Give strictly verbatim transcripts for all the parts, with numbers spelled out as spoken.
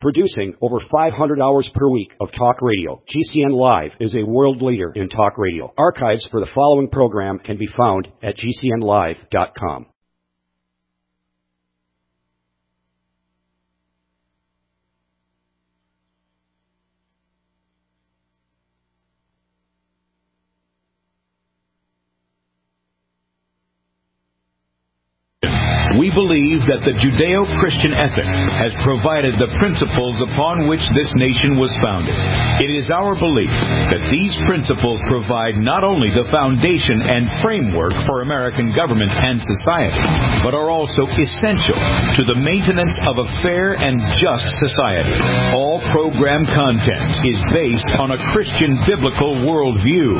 Producing over five hundred hours per week of talk radio, G C N Live is a world leader in talk radio. Archives for the following program can be found at G C N live dot com. We believe that the Judeo-Christian ethic has provided the principles upon which this nation was founded. It is our belief that these principles provide not only the foundation and framework for American government and society, but are also essential to the maintenance of a fair and just society. All program content is based on a Christian biblical worldview.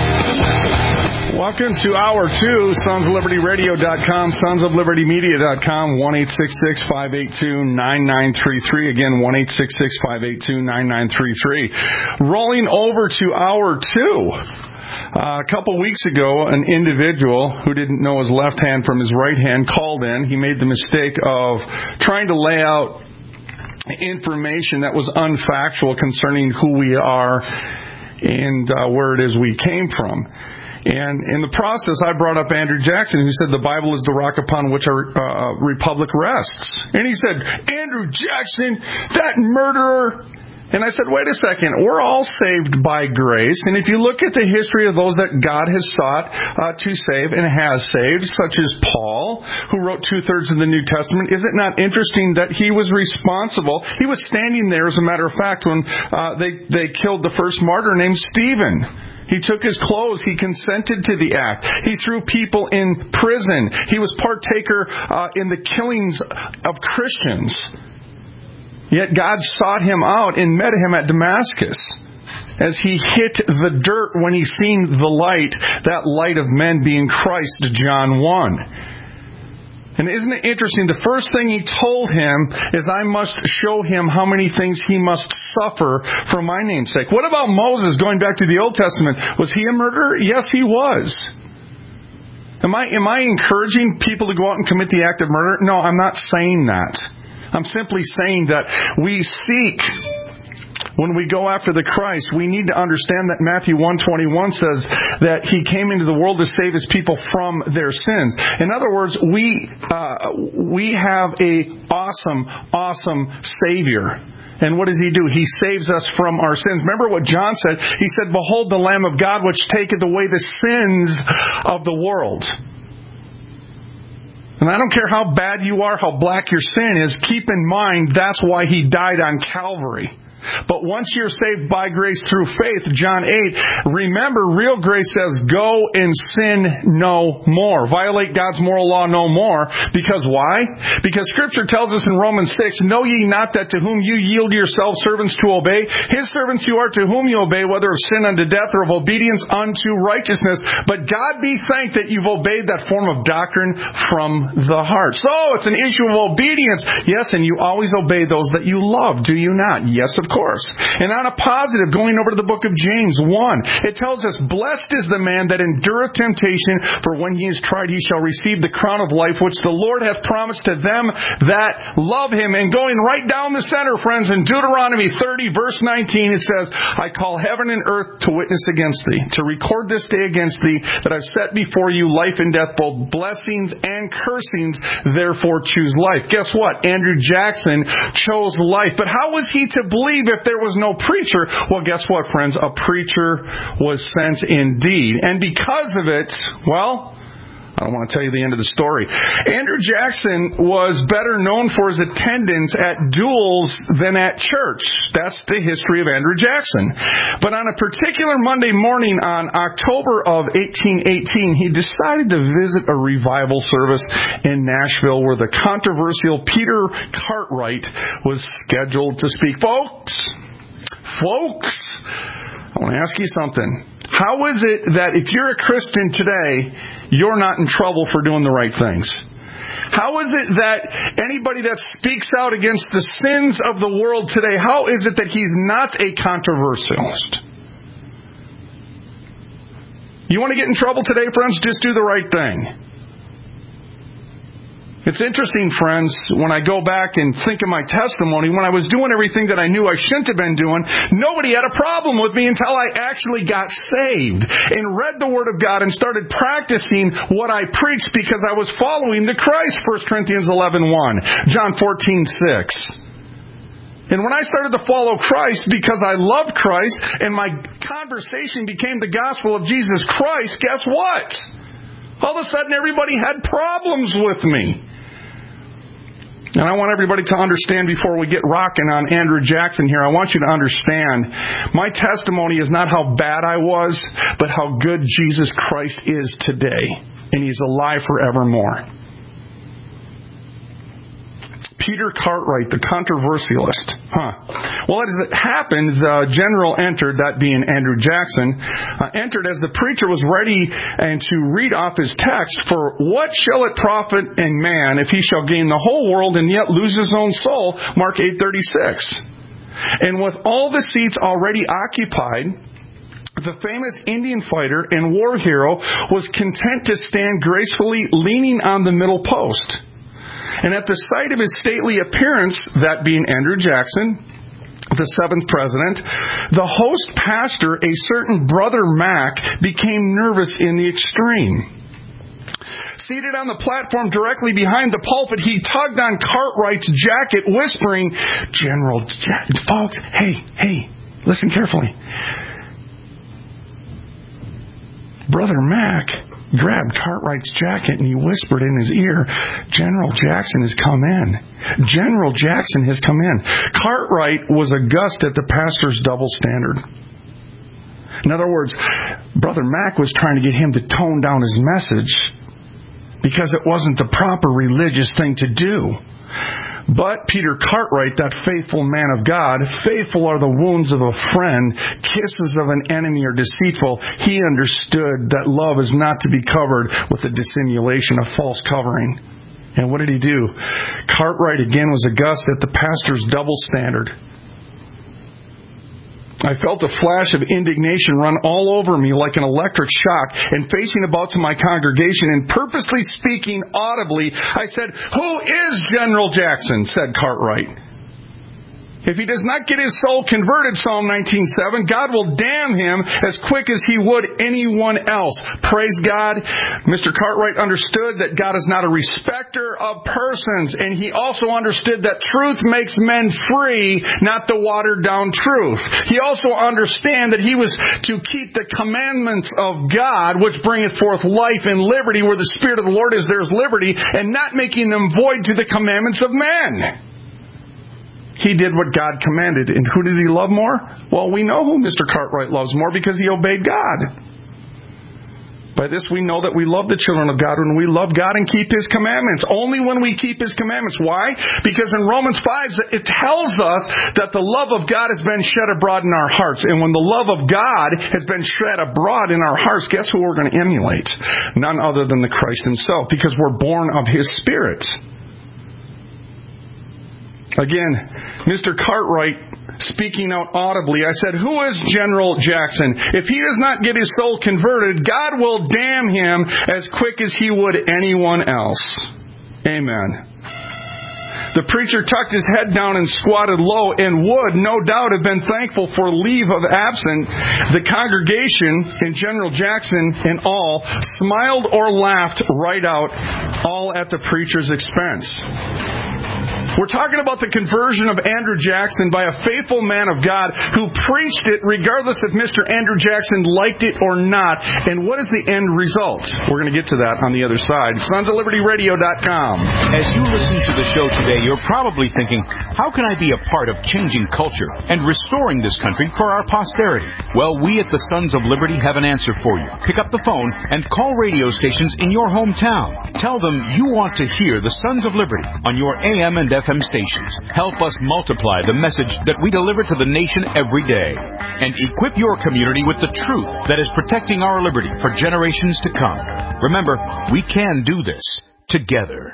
Welcome to Hour two, Sons of Liberty Radio dot com, Sons of Liberty Media dot com, one eight six six, five eight two, nine nine three three. Again, one eight six six, five eight two, nine nine three three. Rolling over to Hour two. Uh, a couple weeks ago, an individual who didn't know his left hand from his right hand called in. He made the mistake of trying to lay out information that was unfactual concerning who we are and uh, where it is we came from. And in the process, I brought up Andrew Jackson, who said the Bible is the rock upon which our uh, republic rests. And he said, Andrew Jackson, that murderer. And I said, wait a second, we're all saved by grace. And if you look at the history of those that God has sought uh, to save and has saved, such as Paul, who wrote two-thirds of the New Testament, is it not interesting that he was responsible? He was standing there, as a matter of fact, when uh, they, they killed the first martyr named Stephen. He took his clothes. He consented to the act. He threw people in prison. He was partaker uh, in the killings of Christians. Yet God sought him out and met him at Damascus as he hit the dirt when he seen the light, that light of men being Christ, John one. And isn't it interesting? The first thing he told him is, I must show him how many things he must suffer for my name's sake. What about Moses, going back to the Old Testament? Was he a murderer? Yes, he was. Am I, am I encouraging people to go out and commit the act of murder? No, I'm not saying that. I'm simply saying that we seek, when we go after the Christ, we need to understand that Matthew one twenty-one says that He came into the world to save His people from their sins. In other words, we uh, we have a awesome, awesome Savior. And what does He do? He saves us from our sins. Remember what John said? He said, behold the Lamb of God which taketh away the sins of the world. And I don't care how bad you are, how black your sin is, keep in mind that's why He died on Calvary. But once you're saved by grace through faith, John eight, remember, real grace says, go and sin no more. Violate God's moral law no more. Because why? Because Scripture tells us in Romans six, know ye not that to whom you yield yourselves servants to obey, His servants you are to whom you obey, whether of sin unto death or of obedience unto righteousness. But God be thanked that you've obeyed that form of doctrine from the heart. So it's an issue of obedience. Yes, and you always obey those that you love, do you not? Yes, of course. And on a positive, going over to the book of James one, it tells us, blessed is the man that endureth temptation, for when he is tried he shall receive the crown of life which the Lord hath promised to them that love Him. And going right down the center, friends, in Deuteronomy thirty, verse nineteen, it says, I call heaven and earth to witness against thee, to record this day against thee, that I've set before you life and death, both blessings and cursings, therefore choose life. Guess what? Andrew Jackson chose life. But how was he to believe if there was no preacher? Well, guess what, friends? A preacher was sent indeed. And because of it, well, I don't want to tell you the end of the story. Andrew Jackson was better known for his attendance at duels than at church. That's the history of Andrew Jackson. But on a particular Monday morning on October of eighteen eighteen, he decided to visit a revival service in Nashville where the controversial Peter Cartwright was scheduled to speak. Folks, folks, I want to ask you something. How is it that if you're a Christian today, you're not in trouble for doing the right things? How is it that anybody that speaks out against the sins of the world today, how is it that he's not a controversialist? You want to get in trouble today, friends? Just do the right thing. It's interesting, friends, when I go back and think of my testimony, when I was doing everything that I knew I shouldn't have been doing, nobody had a problem with me until I actually got saved and read the Word of God and started practicing what I preached because I was following the Christ, First Corinthians eleven one, John fourteen six. And when I started to follow Christ because I loved Christ and my conversation became the gospel of Jesus Christ, guess what? All of a sudden everybody had problems with me. And I want everybody to understand before we get rocking on Andrew Jackson here, I want you to understand my testimony is not how bad I was, but how good Jesus Christ is today. And He's alive forevermore. Peter Cartwright, the controversialist. Huh. Well, as it happened, the general entered, that being Andrew Jackson, uh, entered as the preacher was ready and to read off his text, for what shall it profit a man if he shall gain the whole world and yet lose his own soul? Mark eight thirty-six. And with all the seats already occupied, the famous Indian fighter and war hero was content to stand gracefully leaning on the middle post. And at the sight of his stately appearance, that being Andrew Jackson, the seventh president, the host pastor, a certain Brother Mac, became nervous in the extreme. Seated on the platform directly behind the pulpit, he tugged on Cartwright's jacket, whispering, General Jack- folks, hey, hey, listen carefully. Brother Mac grabbed Cartwright's jacket and he whispered in his ear, General Jackson has come in. General Jackson has come in. Cartwright was aghast at the pastor's double standard. In other words, Brother Mac was trying to get him to tone down his message because it wasn't the proper religious thing to do. But Peter Cartwright, that faithful man of God, faithful are the wounds of a friend, kisses of an enemy are deceitful. He understood that love is not to be covered with the dissimulation of false covering. And what did he do? Cartwright again was aghast at the pastor's double standard. I felt a flash of indignation run all over me like an electric shock, and facing about to my congregation and purposely speaking audibly, I said, Who is General Jackson? Said Cartwright. If he does not get his soul converted, Psalm nineteen seven, God will damn him as quick as He would anyone else. Praise God. Mister Cartwright understood that God is not a respecter of persons, and he also understood that truth makes men free, not the watered-down truth. He also understood that he was to keep the commandments of God, which bringeth forth life and liberty. Where the Spirit of the Lord is, there is liberty, and not making them void to the commandments of men. He did what God commanded. And who did he love more? Well, we know who Mister Cartwright loves more because he obeyed God. By this we know that we love the children of God when we love God and keep His commandments. Only when we keep His commandments. Why? Because in Romans five it tells us that the love of God has been shed abroad in our hearts. And when the love of God has been shed abroad in our hearts, guess who we're going to emulate? None other than the Christ Himself, because we're born of His Spirit. Again, Mister Cartwright speaking out audibly, I said, Who is General Jackson? If he does not get his soul converted, God will damn him as quick as He would anyone else. Amen. The preacher tucked his head down and squatted low and would, no doubt, have been thankful for leave of absence. The congregation and General Jackson and all smiled or laughed right out, all at the preacher's expense. We're talking about the conversion of Andrew Jackson by a faithful man of God who preached it regardless if Mister Andrew Jackson liked it or not. And what is the end result? We're going to get to that on the other side. Sons of Liberty Radio dot com. As you listen to the show today, you're probably thinking, how can I be a part of changing culture and restoring this country for our posterity? Well, we at the Sons of Liberty have an answer for you. Pick up the phone and call radio stations in your hometown. Tell them you want to hear the Sons of Liberty on your A M and F M stations. Help us multiply the message that we deliver to the nation every day. And equip your community with the truth that is protecting our liberty for generations to come. Remember, we can do this together.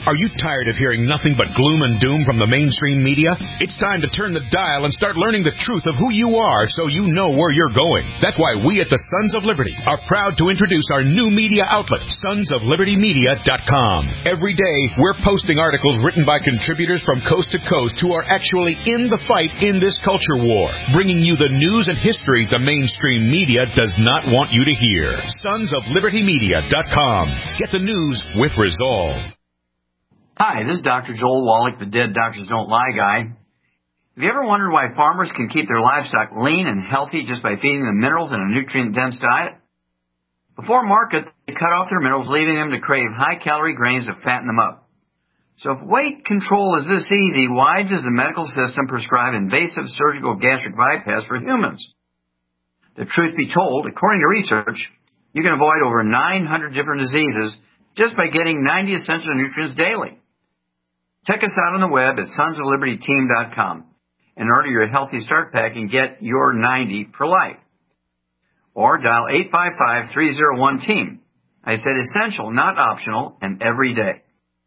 Are you tired of hearing nothing but gloom and doom from the mainstream media? It's time to turn the dial and start learning the truth of who you are so you know where you're going. That's why we at the Sons of Liberty are proud to introduce our new media outlet, sons of liberty media dot com. Every day, we're posting articles written by contributors from coast to coast who are actually in the fight in this culture war, bringing you the news and history the mainstream media does not want you to hear. sons of liberty media dot com. Get the news with resolve. Hi, this is Doctor Joel Wallach, the Dead Doctors Don't Lie guy. Have you ever wondered why farmers can keep their livestock lean and healthy just by feeding them minerals in a nutrient-dense diet? Before market, they cut off their minerals, leaving them to crave high-calorie grains to fatten them up. So if weight control is this easy, why does the medical system prescribe invasive surgical gastric bypass for humans? The truth be told, according to research, you can avoid over nine hundred different diseases just by getting ninety essential nutrients daily. Check us out on the web at sons of liberty team dot com and order your Healthy Start Pack and get your ninety for life. Or dial eight five five, three oh one, team. I said essential, not optional, and every day.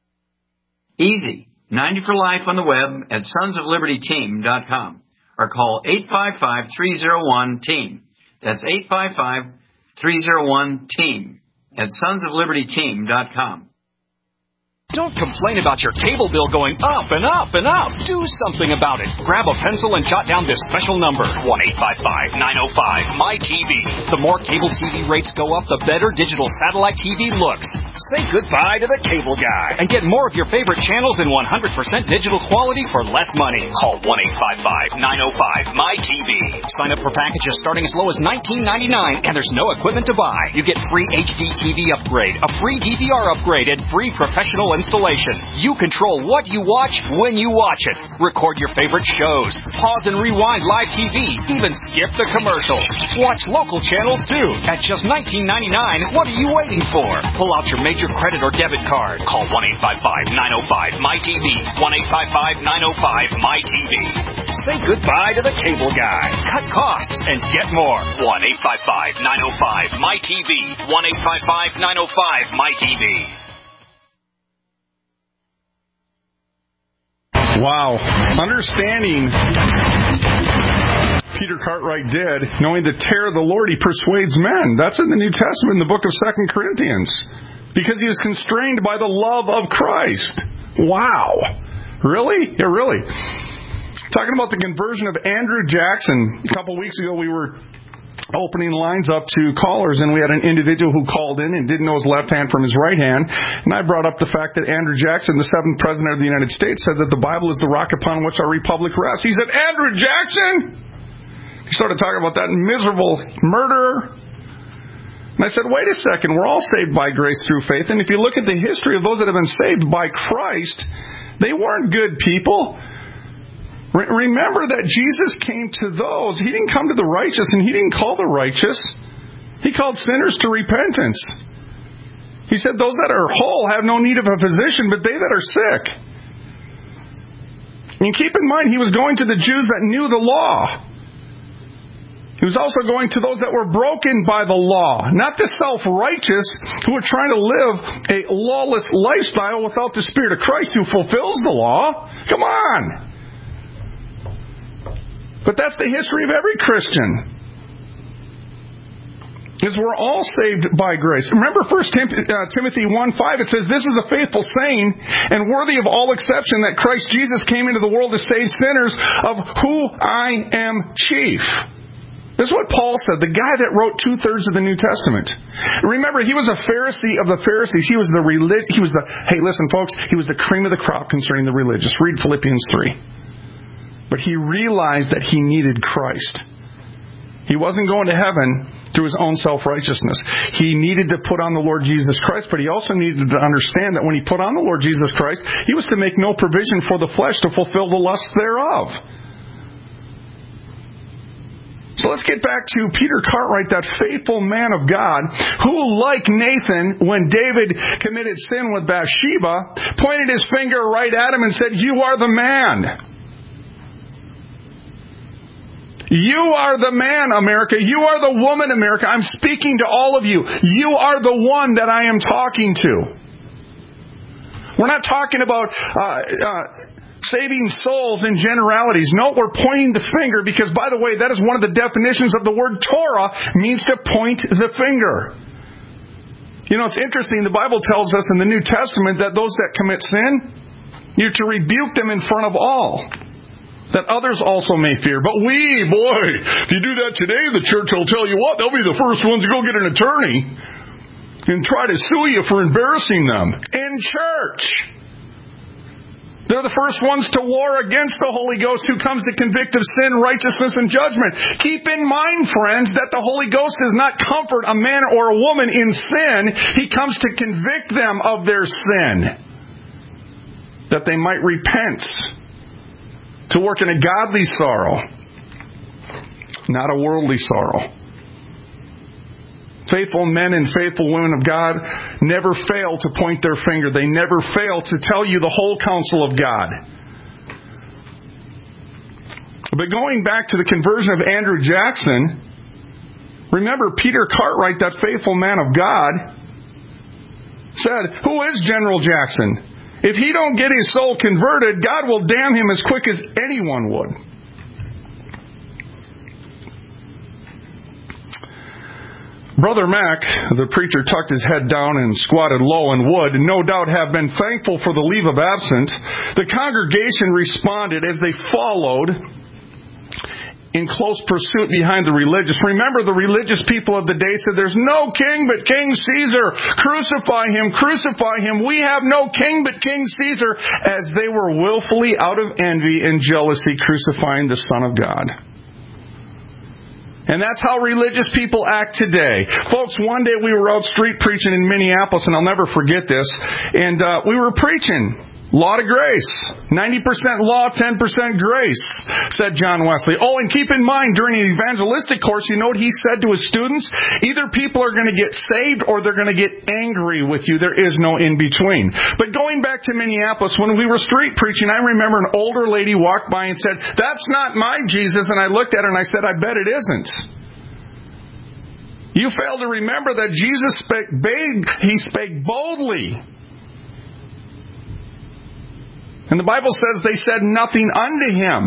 Easy. ninety for life on the web at sons of liberty team dot com or call eight five five, three oh one, team. That's eight five five, three oh one, team at sons of liberty team dot com. Don't complain about your cable bill going up and up and up. Do something about it. Grab a pencil and jot down this special number, one eight five five, nine oh five, M Y T V. The more cable T V rates go up, the better digital satellite T V looks. Say goodbye to the cable guy and get more of your favorite channels in one hundred percent digital quality for less money. Call one eight five five, nine oh five, M Y T V. Sign up for packages starting as low as nineteen ninety-nine, and there's no equipment to buy. You get free H D T V upgrade, a free D V R upgrade, and free professional installation. You control what you watch when you watch it. Record your favorite shows. Pause and rewind live T V. Even skip the commercials. Watch local channels too. At just nineteen ninety-nine, what are you waiting for? Pull out your major credit or debit card. Call one eight five five, nine oh five, M Y T V. one eight five five, nine oh five, M Y T V. Say goodbye to the cable guy. Cut costs and get more. one eight five five, nine oh five, M Y T V. one eight five five, nine oh five, M Y T V. Wow. Understanding Peter Cartwright did, knowing the terror of the Lord, he persuades men. That's in the New Testament, in the book of Second Corinthians. Because he was constrained by the love of Christ. Wow. Really? Yeah, really. Talking about the conversion of Andrew Jackson. A couple weeks ago we were opening lines up to callers, and we had an individual who called in and didn't know his left hand from his right hand. And I brought up the fact that Andrew Jackson, the seventh president of the United States, said that the Bible is the rock upon which our republic rests. He said, Andrew Jackson! He started talking about that miserable murderer. And I said, wait a second, we're all saved by grace through faith. And if you look at the history of those that have been saved by Christ, they weren't good people. Remember that Jesus came to those. He didn't come to the righteous, and he didn't call the righteous. He called sinners to repentance. He said those that are whole have no need of a physician, but they that are sick. And keep in mind, he was going to the Jews that knew the law. He was also going to those that were broken by the law, not the self-righteous who are trying to live a lawless lifestyle without the Spirit of Christ who fulfills the law. Come on. But that's the history of every Christian. Is we're all saved by grace. Remember First Timothy one five, it says, this is a faithful saying and worthy of all exception that Christ Jesus came into the world to save sinners, of who I am chief. This is what Paul said, the guy that wrote two-thirds of the New Testament. Remember, he was a Pharisee of the Pharisees. He was the relig- He was the, hey, listen, folks, he was the cream of the crop concerning the religious. Read Philippians three. But he realized that he needed Christ. He wasn't going to heaven through his own self-righteousness. He needed to put on the Lord Jesus Christ, but he also needed to understand that when he put on the Lord Jesus Christ, he was to make no provision for the flesh to fulfill the lusts thereof. So let's get back to Peter Cartwright, that faithful man of God, who, like Nathan, when David committed sin with Bathsheba, pointed his finger right at him and said, you are the man. You are the man, America. You are the woman, America. I'm speaking to all of you. You are the one that I am talking to. We're not talking about uh, uh, saving souls in generalities. No, we're pointing the finger because, by the way, that is one of the definitions of the word Torah, means to point the finger. You know, it's interesting. The Bible tells us in the New Testament that those that commit sin, you're to rebuke them in front of all, that others also may fear. But we, boy, if you do that today, the church will tell you what, they'll be the first ones to go get an attorney and try to sue you for embarrassing them. In church. They're the first ones to war against the Holy Ghost who comes to convict of sin, righteousness, and judgment. Keep in mind, friends, that the Holy Ghost does not comfort a man or a woman in sin. He comes to convict them of their sin, that they might repent, to work in a godly sorrow, not a worldly sorrow. Faithful men and faithful women of God never fail to point their finger. They never fail to tell you the whole counsel of God. But going back to the conversion of Andrew Jackson, remember Peter Cartwright, that faithful man of God, said, "Who is General Jackson? If he don't get his soul converted, God will damn him as quick as anyone would." Brother Mack, the preacher, tucked his head down and squatted low and would, no doubt, have been thankful for the leave of absence. The congregation responded as they followed in close pursuit behind the religious. Remember, the religious people of the day said, "There's no king but King Caesar. Crucify him, crucify him. We have no king but King Caesar," as they were willfully, out of envy and jealousy, crucifying the Son of God. And that's how religious people act today. Folks, one day we were out street preaching in Minneapolis, and I'll never forget this, and uh, we were preaching law to grace. ninety percent law, ten percent grace, said John Wesley. Oh, and keep in mind, during an evangelistic course, you know what he said to his students? Either people are going to get saved or they're going to get angry with you. There is no in between. But going back to Minneapolis, when we were street preaching, I remember an older lady walked by and said, "That's not my Jesus." And I looked at her and I said, "I bet it isn't." You fail to remember that Jesus spake big, he spake boldly. And the Bible says they said nothing unto him.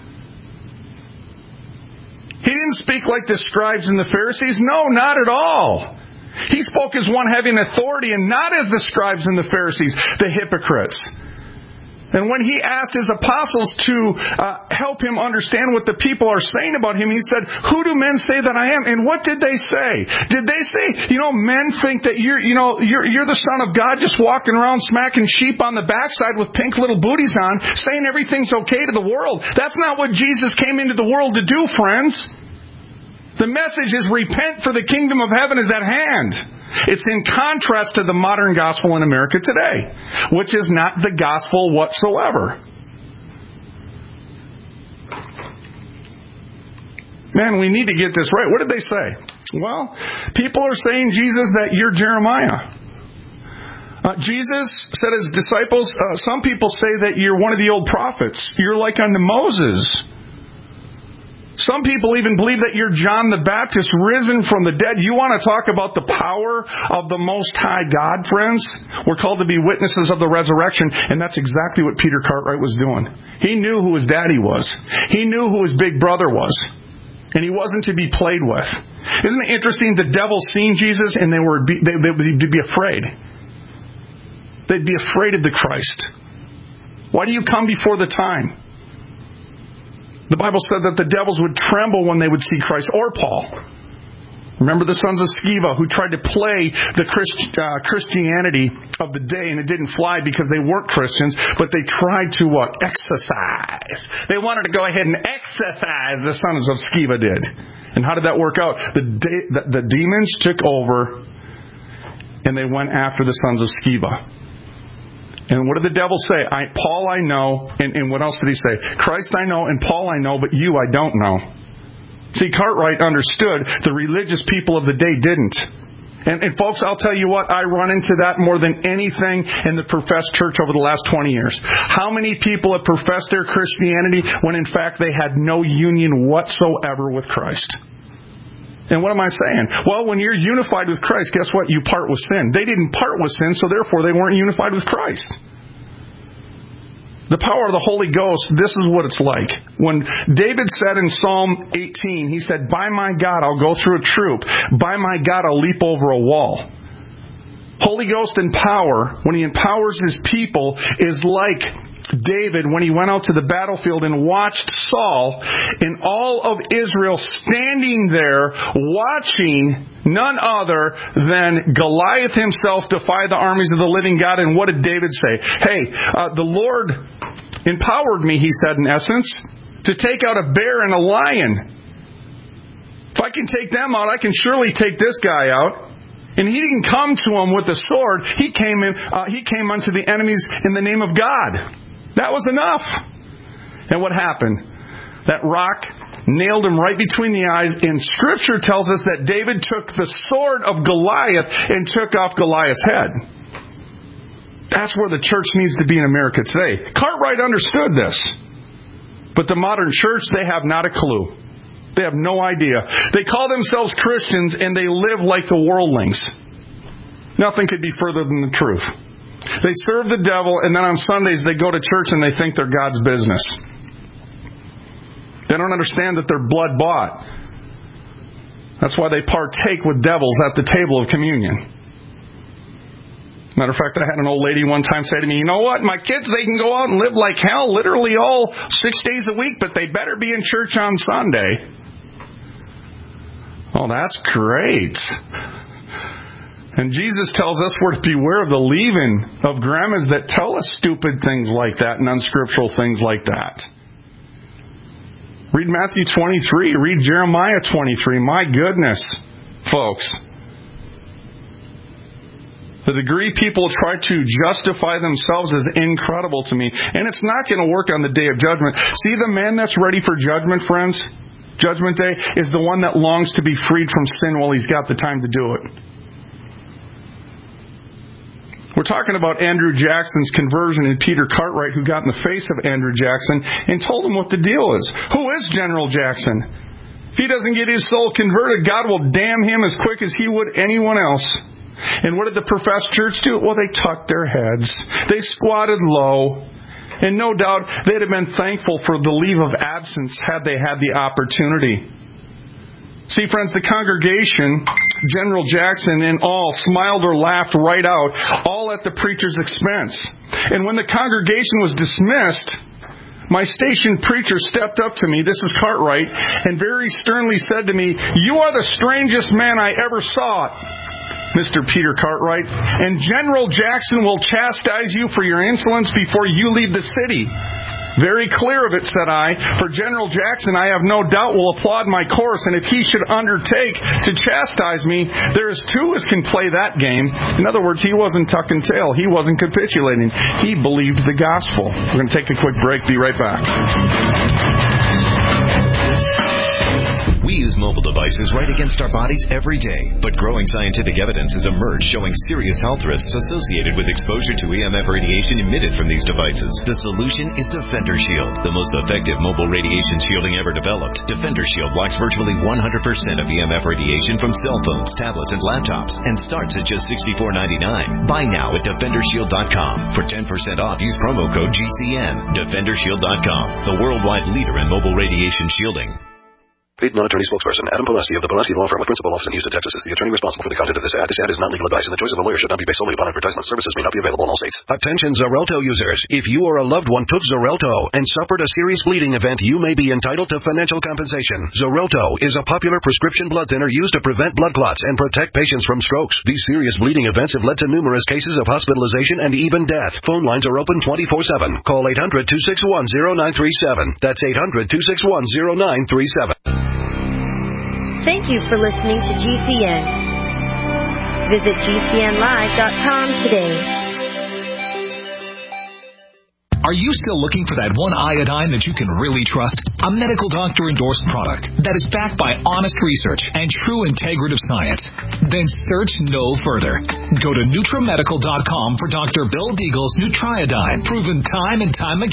He didn't speak like the scribes and the Pharisees. No, not at all. He spoke as one having authority and not as the scribes and the Pharisees, the hypocrites. And when he asked his apostles to uh, help him understand what the people are saying about him, he said, "Who do men say that I am?" And what did they say? Did they say, you know, men think that you're, you know, you're, you're the Son of God just walking around smacking sheep on the backside with pink little booties on, saying everything's okay to the world? That's not what Jesus came into the world to do, friends. The message is repent, for the kingdom of heaven is at hand. It's in contrast to the modern gospel in America today, which is not the gospel whatsoever. Man, we need to get this right. What did they say? Well, people are saying, Jesus, that you're Jeremiah. Uh, Jesus said his disciples, uh, some people say that you're one of the old prophets. You're like unto Moses. Some people even believe that you're John the Baptist, risen from the dead. You want to talk about the power of the Most High God, friends? We're called to be witnesses of the resurrection, and that's exactly what Peter Cartwright was doing. He knew who his daddy was. He knew who his big brother was. And he wasn't to be played with. Isn't it interesting? The devil seen Jesus, and they were they, they would be afraid. They'd be afraid of the Christ. Why do you come before the time? The Bible said that the devils would tremble when they would see Christ, or Paul. Remember the sons of Sceva who tried to play the Christ, uh, Christianity of the day, and it didn't fly because they weren't Christians, but they tried to what? Exercise. They wanted to go ahead and exercise, the sons of Sceva did. And how did that work out? The, de- the, the demons took over, and they went after the sons of Sceva. And what did the devil say? I, Paul I know, and, and what else did he say? Christ I know, and Paul I know, but you I don't know. See, Cartwright understood. The religious people of the day didn't. And, and folks, I'll tell you what, I run into that more than anything in the professed church over the last twenty years. How many people have professed their Christianity when in fact they had no union whatsoever with Christ? And what am I saying? Well, when you're unified with Christ, guess what? You part with sin. They didn't part with sin, so therefore they weren't unified with Christ. The power of the Holy Ghost, this is what it's like. When David said in Psalm eighteen, he said, by my God, I'll go through a troop. By my God, I'll leap over a wall. Holy Ghost and power, when he empowers his people, is like David when he went out to the battlefield and watched Saul and all of Israel standing there watching none other than Goliath himself defy the armies of the living God. And what did David say? Hey, uh, the Lord empowered me, he said in essence, to take out a bear and a lion. If I can take them out, I can surely take this guy out. And he didn't come to him with a sword. He came in. Uh, he came unto the enemies in the name of God. That was enough. And what happened? That rock nailed him right between the eyes. And Scripture tells us that David took the sword of Goliath and took off Goliath's head. That's where the church needs to be in America today. Cartwright understood this. But the modern church, they have not a clue. They have no idea. They call themselves Christians and they live like the worldlings. Nothing could be further than the truth. They serve the devil, and then on Sundays they go to church and they think they're God's business. They don't understand that they're blood bought. That's why they partake with devils at the table of communion. Matter of fact, I had an old lady one time say to me, you know what, my kids, they can go out and live like hell literally all six days a week, but they better be in church on Sunday. Oh, that's great. And Jesus tells us we're to beware of the leaven of grandmas that tell us stupid things like that and unscriptural things like that. Read Matthew twenty-three. Read Jeremiah twenty-three. My goodness, folks. The degree people try to justify themselves is incredible to me. And it's not going to work on the day of judgment. See, the man that's ready for judgment, friends, Judgment Day, is the one that longs to be freed from sin while he's got the time to do it. We're talking about Andrew Jackson's conversion and Peter Cartwright, who got in the face of Andrew Jackson and told him what the deal is. Who is General Jackson? If he doesn't get his soul converted, God will damn him as quick as he would anyone else. And what did the professed church do? Well, they tucked their heads. They squatted low. And no doubt they'd have been thankful for the leave of absence had they had the opportunity. See, friends, the congregation, General Jackson and all, smiled or laughed right out, all at the preacher's expense. And when the congregation was dismissed, my station preacher stepped up to me, this is Cartwright, and very sternly said to me, you are the strangest man I ever saw, Mister Peter Cartwright, and General Jackson will chastise you for your insolence before you leave the city. Very clear of it, said I, for General Jackson, I have no doubt, will applaud my course, and if he should undertake to chastise me, there is two as can play that game. In other words, he wasn't tucking tail. He wasn't capitulating. He believed the gospel. We're going to take a quick break. Be right back. We use mobile devices right against our bodies every day, but growing scientific evidence has emerged showing serious health risks associated with exposure to E M F radiation emitted from these devices. The solution is Defender Shield, the most effective mobile radiation shielding ever developed. Defender Shield blocks virtually one hundred percent of E M F radiation from cell phones, tablets, and laptops, and starts at just sixty-four ninety-nine. Buy now at defender shield dot com. For ten percent off, use promo code G C N. defender shield dot com, the worldwide leader in mobile radiation shielding. Paid non-attorney spokesperson Adam Pulaski of the Pulaski Law Firm with principal office in Houston, Texas is the attorney responsible for the content of this ad. This ad is not legal advice, and the choice of a lawyer should not be based solely upon advertisement. Services may not be available in all states. Attention Xarelto users. If you or a loved one took Xarelto and suffered a serious bleeding event, you may be entitled to financial compensation. Xarelto is a popular prescription blood thinner used to prevent blood clots and protect patients from strokes. These serious bleeding events have led to numerous cases of hospitalization and even death. Phone lines are open twenty-four seven. Call eight hundred, two six one, zero nine three seven. That's eight hundred, two six one, zero nine three seven. Thank you for listening to G C N. Visit G C N live dot com today. Are you still looking for that one iodine that you can really trust? A medical doctor endorsed product that is backed by honest research and true integrative science? Then search no further. Go to Nutramedical dot com for Doctor Bill Deagle's Nutriodine, proven time and time again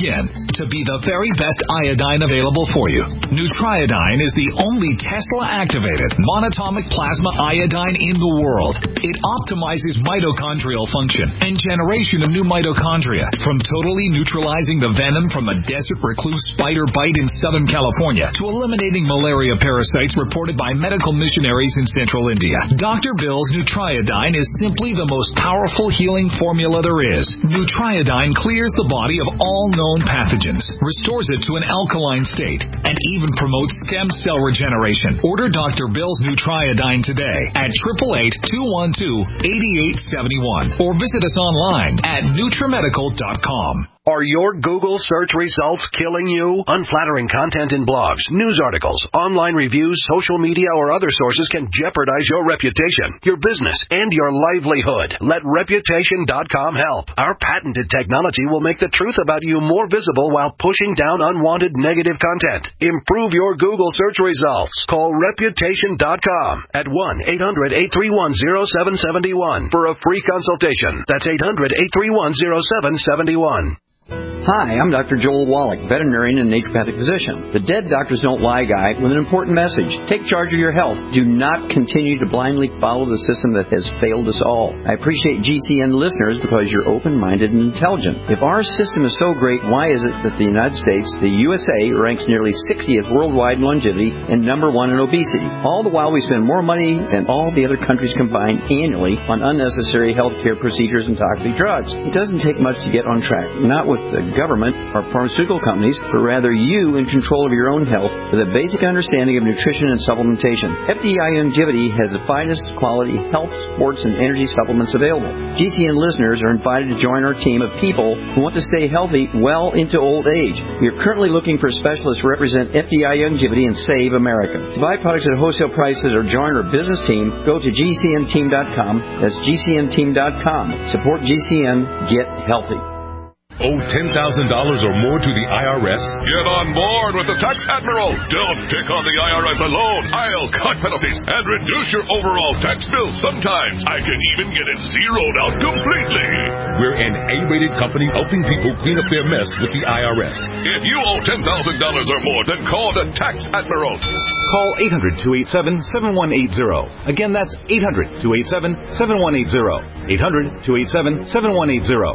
to be the very best iodine available for you. Nutriodine is the only Tesla-activated monatomic plasma iodine in the world. It optimizes mitochondrial function and generation of new mitochondria, from totally neutralizing the venom from a desert recluse spider bite in Southern California to eliminating malaria parasites reported by medical missionaries in Central India. Doctor Bill's Nutriodine is simply the most powerful healing formula there is. Nutriodine clears the body of all known pathogens, restores it to an alkaline state, and even promotes stem cell regeneration. Order Doctor Bill's Nutriodine today at eight eight eight, two one two, eight eight seven one or visit us online at nutrimedical dot com. Are your Google search results killing you? Unflattering content in blogs, news articles, online reviews, social media, or other sources can jeopardize your reputation, your business, and your livelihood. Let reputation dot com help. Our patented technology will make the truth about you more visible while pushing down unwanted negative content. Improve your Google search results. Call reputation dot com at one eight hundred, eight three one, zero seven seven one for a free consultation. That's eight hundred, eight three one, zero seven seven one. Hi, I'm Doctor Joel Wallach, veterinarian and naturopathic physician, the Dead Doctors Don't Lie guy with an important message. Take charge of your health. Do not continue to blindly follow the system that has failed us all. I appreciate G C N listeners because you're open-minded and intelligent. If our system is so great, why is it that the United States, the U S A, ranks nearly sixtieth worldwide in longevity and number one in obesity? All the while we spend more money than all the other countries combined annually on unnecessary health care procedures and toxic drugs. It doesn't take much to get on track. Not with the government or pharmaceutical companies, but rather you in control of your own health with a basic understanding of nutrition and supplementation. F D I Longevity has the finest quality health, sports, and energy supplements available. G C N listeners are invited to join our team of people who want to stay healthy well into old age. We are currently looking for specialists to represent F D I Longevity and Save America. To buy products at wholesale prices or join our business team, go to G C N team dot com. That's G C N team dot com. Support G C N. Get healthy. Owe ten thousand dollars or more to the I R S? Get on board with the Tax Admiral. Don't take on the I R S alone. I'll cut penalties and reduce your overall tax bill. Sometimes I can even get it zeroed out completely. We're an A-rated company helping people clean up their mess with the I R S. If you owe ten thousand dollars or more, then call the Tax Admiral. Call eight hundred, two eight seven, seven one eight zero. Again, that's eight hundred, two eight seven, seven one eight zero. eight hundred, two eight seven, seven one eight zero.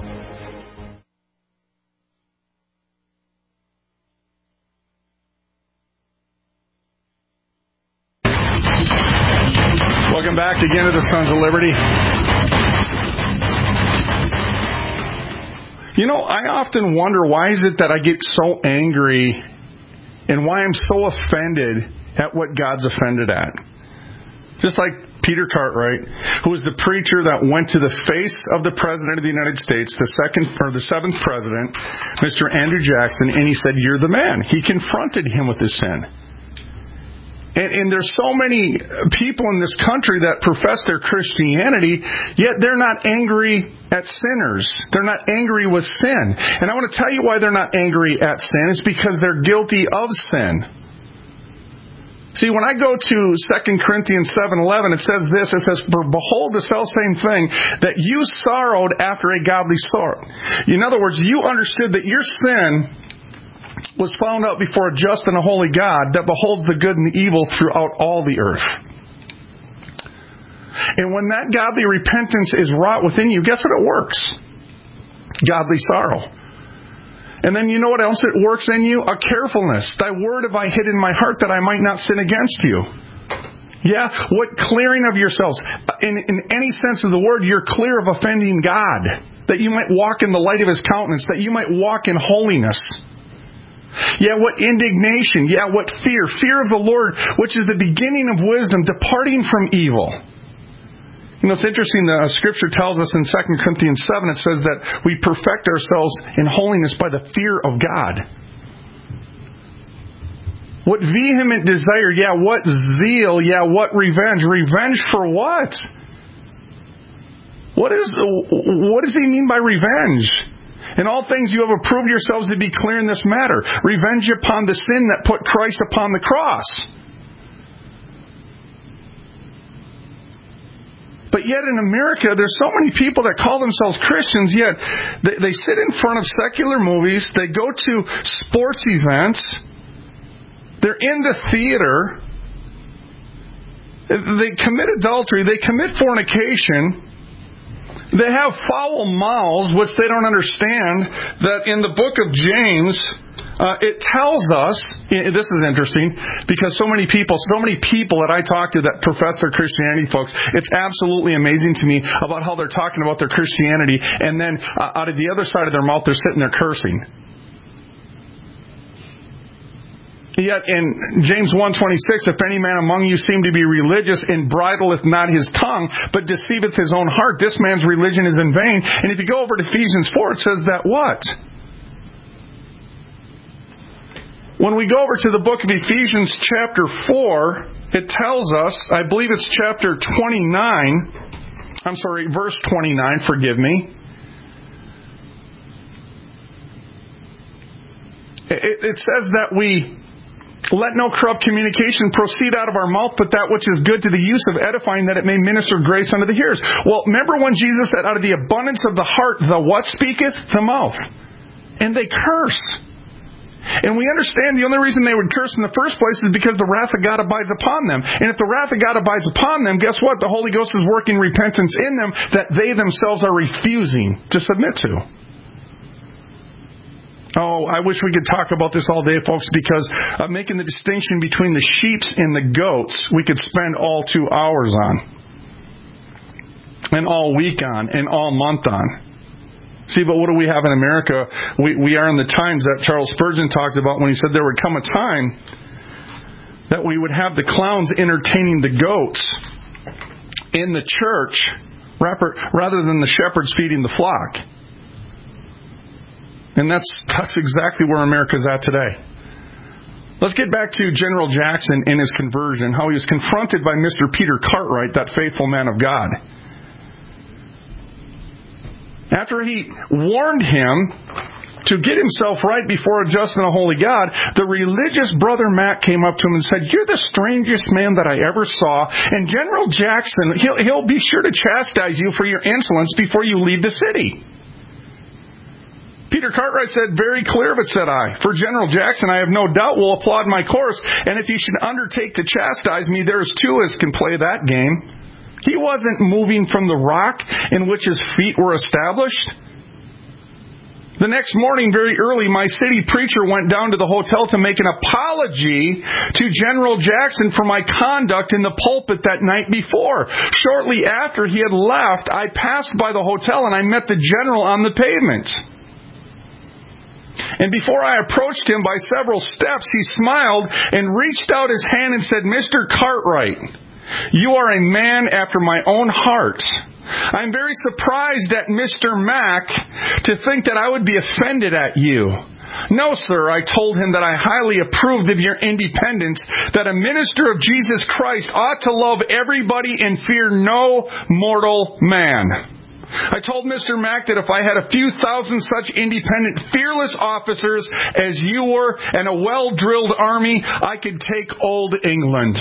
Welcome back again to the Sons of Liberty. You know, I often wonder, why is it that I get so angry and why I'm so offended at what God's offended at? Just like Peter Cartwright, who was the preacher that went to the face of the President of the United States, the second or the seventh president, Mister Andrew Jackson, and he said, "You're the man." He confronted him with his sin. And, and there's so many people in this country that profess their Christianity, yet they're not angry at sinners. They're not angry with sin. And I want to tell you why they're not angry at sin. It's because they're guilty of sin. See, when I go to Second Corinthians seven eleven, it says this. It says, "For behold, the selfsame thing, that you sorrowed after a godly sort." In other words, you understood that your sin was found out before a just and a holy God that beholds the good and the evil throughout all the earth. And when that godly repentance is wrought within you, guess what it works? Godly sorrow. And then you know what else it works in you? A carefulness. "Thy word have I hid in my heart that I might not sin against you." Yeah, what clearing of yourselves? In, in any sense of the word, you're clear of offending God. That you might walk in the light of His countenance. That you might walk in holiness. Yeah, what indignation. Yeah, what fear. Fear of the Lord, which is the beginning of wisdom, departing from evil. You know, it's interesting, the Scripture tells us in Second Corinthians seven, it says that we perfect ourselves in holiness by the fear of God. What vehement desire. Yeah, what zeal. Yeah, what revenge. Revenge for what? What is, what does he mean by revenge? "In all things you have approved yourselves to be clear in this matter. Revenge upon the sin that put Christ upon the cross." But But yet in America, there's so many people that call themselves Christians, yet they, they sit in front of secular movies, they go to sports events, they're in the theater, they commit adultery, they commit fornication, they have foul mouths, which they don't understand, that in the book of James, uh, it tells us, this is interesting, because so many people, so many people that I talk to that profess their Christianity, folks, it's absolutely amazing to me about how they're talking about their Christianity, and then uh, out of the other side of their mouth, they're sitting there cursing. Yet in James one twenty-six, if any man among you seem to be religious and bridleth not his tongue, but deceiveth his own heart, this man's religion is in vain. And if you go over to Ephesians four, it says that what? When we go over to the book of Ephesians chapter four, it tells us, I believe it's chapter twenty-nine, I'm sorry, verse twenty-nine, forgive me. It, it says that we let no corrupt communication proceed out of our mouth, but that which is good to the use of edifying, that it may minister grace unto the hearers. Well, remember when Jesus said, out of the abundance of the heart, the what speaketh? The mouth. And they curse. And we understand the only reason they would curse in the first place is because the wrath of God abides upon them. And if the wrath of God abides upon them, guess what? The Holy Ghost is working repentance in them that they themselves are refusing to submit to. Oh, I wish we could talk about this all day, folks, because uh, making the distinction between the sheeps and the goats, we could spend all two hours on, and all week on, and all month on. See, but what do we have in America? We, we are in the times that Charles Spurgeon talked about when he said there would come a time that we would have the clowns entertaining the goats in the church rather than the shepherds feeding the flock. And that's that's exactly where America's at today. Let's get back to General Jackson and his conversion, how he was confronted by Mister Peter Cartwright, that faithful man of God. After he warned him to get himself right before a just and a holy God, the religious brother Mac came up to him and said, "You're the strangest man that I ever saw, and General Jackson, he'll, he'll be sure to chastise you for your insolence before you leave the city." Peter Cartwright said, "Very clear of it," said I. "For General Jackson, I have no doubt will applaud my course, and if you should undertake to chastise me, there's two as can play that game." He wasn't moving from the rock in which his feet were established. The next morning, very early, my city preacher went down to the hotel to make an apology to General Jackson for my conduct in the pulpit that night before. Shortly after he had left, I passed by the hotel and I met the general on the pavement. And before I approached him by several steps, he smiled and reached out his hand and said, "Mister Cartwright, you are a man after my own heart. I'm very surprised at Mister Mack to think that I would be offended at you. No, sir, I told him that I highly approved of your independence, that a minister of Jesus Christ ought to love everybody and fear no mortal man. I told Mister Mack that if I had a few thousand such independent, fearless officers as you were and a well-drilled army, I could take old England."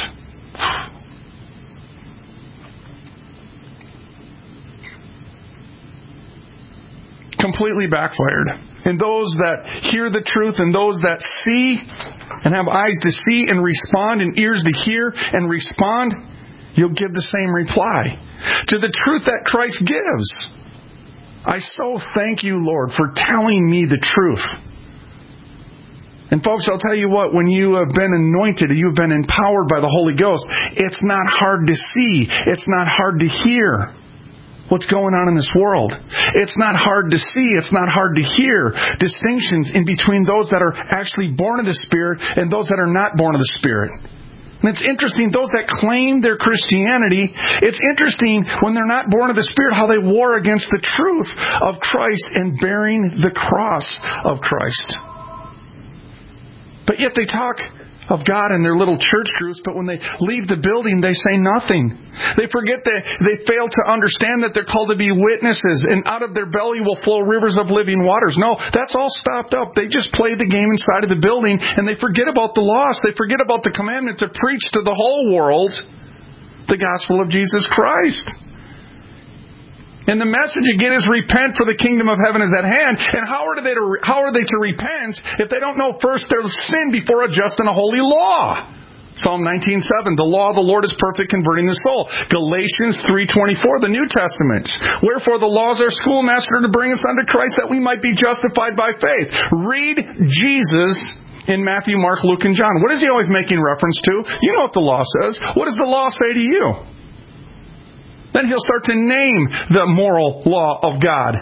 Completely backfired. And those that hear the truth and those that see and have eyes to see and respond and ears to hear and respond, you'll give the same reply to the truth that Christ gives. I so thank you, Lord, for telling me the truth. And folks, I'll tell you what, when you have been anointed, you've been empowered by the Holy Ghost, it's not hard to see. It's not hard to hear what's going on in this world. It's not hard to see. It's not hard to hear distinctions in between those that are actually born of the Spirit and those that are not born of the Spirit. And it's interesting, those that claim their Christianity, it's interesting when they're not born of the Spirit how they war against the truth of Christ and bearing the cross of Christ. But yet they talk of God in their little church groups, but when they leave the building, they say nothing. They forget that they fail to understand that they're called to be witnesses, and out of their belly will flow rivers of living waters. No, that's all stopped up. They just play the game inside of the building, and they forget about the lost. They forget about the commandment to preach to the whole world the gospel of Jesus Christ. And the message again is repent, for the kingdom of heaven is at hand. And how are they to, how are they to repent if they don't know first their sin before a just and a holy law? Psalm nineteen seven, the law of the Lord is perfect, converting the soul. Galatians three twenty-four, the New Testament. Wherefore the law is our schoolmaster to bring us unto Christ, that we might be justified by faith. Read Jesus in Matthew, Mark, Luke, and John. What is he always making reference to? You know what the law says. What does the law say to you? Then he'll start to name the moral law of God.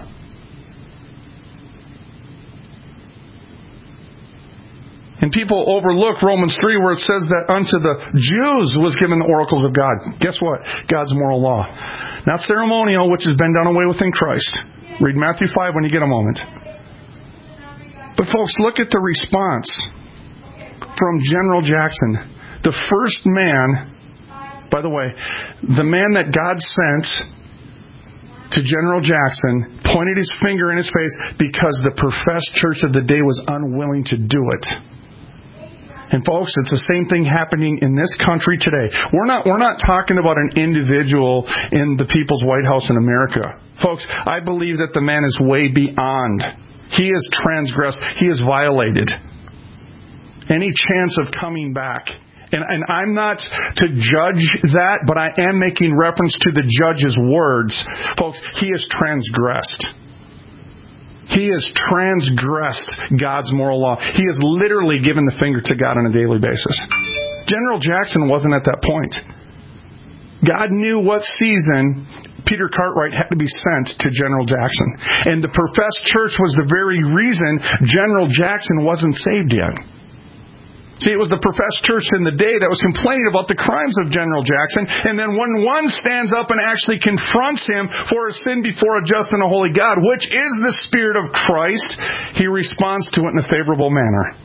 And people overlook Romans three, where it says that unto the Jews was given the oracles of God. Guess what? God's moral law. Not ceremonial, which has been done away with in Christ. Read Matthew five when you get a moment. But folks, look at the response from General Jackson. The first man, by the way, the man that God sent to General Jackson pointed his finger in his face because the professed church of the day was unwilling to do it. And folks, it's the same thing happening in this country today. We're not we're not talking about an individual in the People's White House in America. Folks, I believe that the man is way beyond. He has transgressed. He has violated any chance of coming back. And, and I'm not to judge that, but I am making reference to the judge's words. Folks, he has transgressed. He has transgressed God's moral law. He has literally given the finger to God on a daily basis. General Jackson wasn't at that point. God knew what season Peter Cartwright had to be sent to General Jackson. And the professed church was the very reason General Jackson wasn't saved yet. See, it was the professed church in the day that was complaining about the crimes of General Jackson. And then when one stands up and actually confronts him for his sin before a just and a holy God, which is the Spirit of Christ, he responds to it in a favorable manner.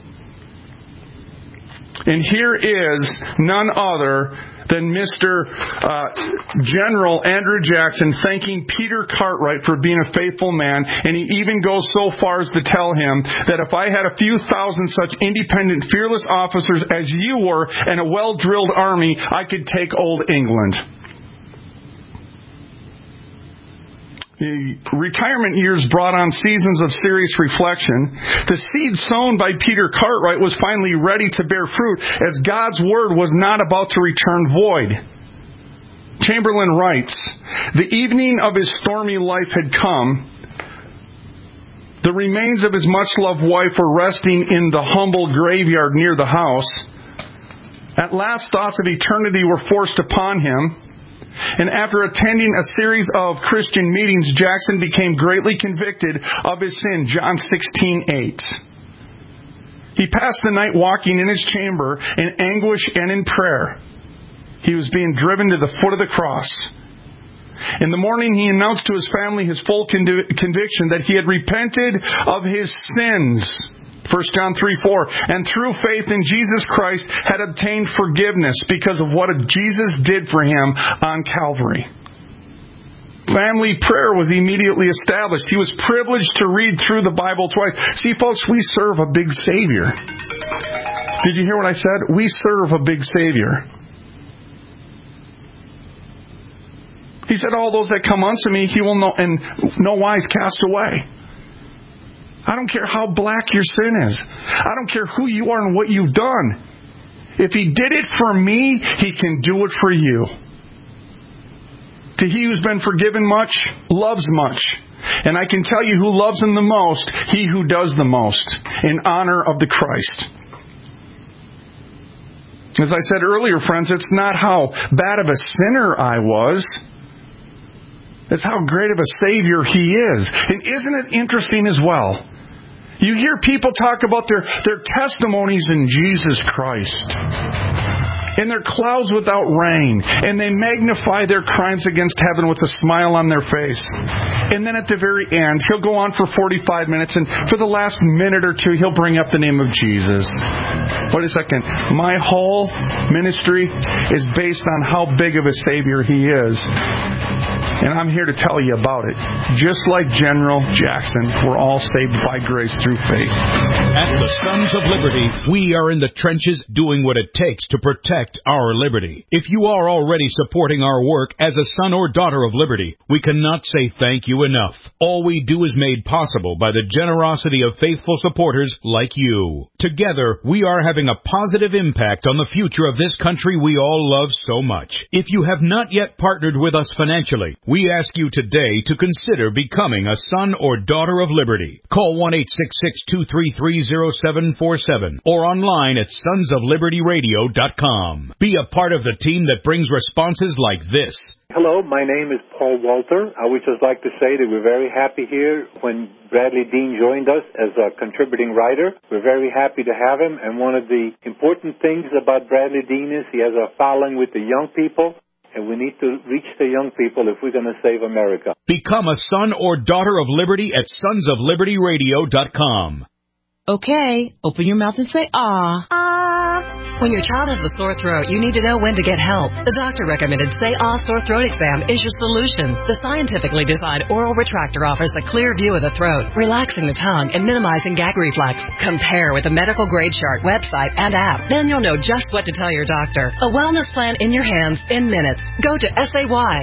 And here is none other than Mister Uh, General Andrew Jackson thanking Peter Cartwright for being a faithful man. And he even goes so far as to tell him that if I had a few thousand such independent, fearless officers as you were and a well-drilled army, I could take old England. The retirement years brought on seasons of serious reflection. The seed sown by Peter Cartwright was finally ready to bear fruit, as God's word was not about to return void. Chamberlain writes, the evening of his stormy life had come. The remains of his much-loved wife were resting in the humble graveyard near the house. At last, thoughts of eternity were forced upon him. And after attending a series of Christian meetings, Jackson became greatly convicted of his sin, John sixteen eight. He passed the night walking in his chamber in anguish and in prayer. He was being driven to the foot of the cross. In the morning, he announced to his family his full conv- conviction that he had repented of his sins, First John three four, and through faith in Jesus Christ had obtained forgiveness because of what Jesus did for him on Calvary. Family prayer was immediately established. He was privileged to read through the Bible twice. See, folks, we serve a big Savior. Did you hear what I said? We serve a big Savior. He said, all those that come unto me, he will no, in no wise cast away. I don't care how black your sin is. I don't care who you are and what you've done. If he did it for me, he can do it for you. To he who's been forgiven much, loves much. And I can tell you who loves him the most, he who does the most, in honor of the Christ. As I said earlier, friends, it's not how bad of a sinner I was. It's how great of a Savior he is. And isn't it interesting as well? You hear people talk about their, their testimonies in Jesus Christ. And they're clouds without rain. And they magnify their crimes against heaven with a smile on their face. And then at the very end, he'll go on for forty-five minutes, and for the last minute or two, he'll bring up the name of Jesus. Wait a second. My whole ministry is based on how big of a Savior He is. And I'm here to tell you about it. Just like General Jackson, we're all saved by grace through faith. At the Sons of Liberty, we are in the trenches doing what it takes to protect our liberty. If you are already supporting our work as a son or daughter of liberty, we cannot say thank you enough. All we do is made possible by the generosity of faithful supporters like you. Together, we are having a positive impact on the future of this country we all love so much. If you have not yet partnered with us financially, we ask you today to consider becoming a son or daughter of liberty. Call one eight six six, two three three, zero seven four seven or online at sons of liberty radio dot com. Be a part of the team that brings responses like this. Hello, my name is Paul Walter. I would just like to say that we're very happy here when Bradley Dean joined us as a contributing writer. We're very happy to have him, and one of the important things about Bradley Dean is he has a following with the young people. And we need to reach the young people if we're going to save America. Become a son or daughter of liberty at sons of liberty radio dot com. Okay, open your mouth and say ah. Ah. When your child has a sore throat, you need to know when to get help. The doctor recommended Say Ah Sore Throat Exam is your solution. The scientifically designed oral retractor offers a clear view of the throat, relaxing the tongue and minimizing gag reflex. Compare with the medical grade chart website and app. Then you'll know just what to tell your doctor. A wellness plan in your hands in minutes. Go to say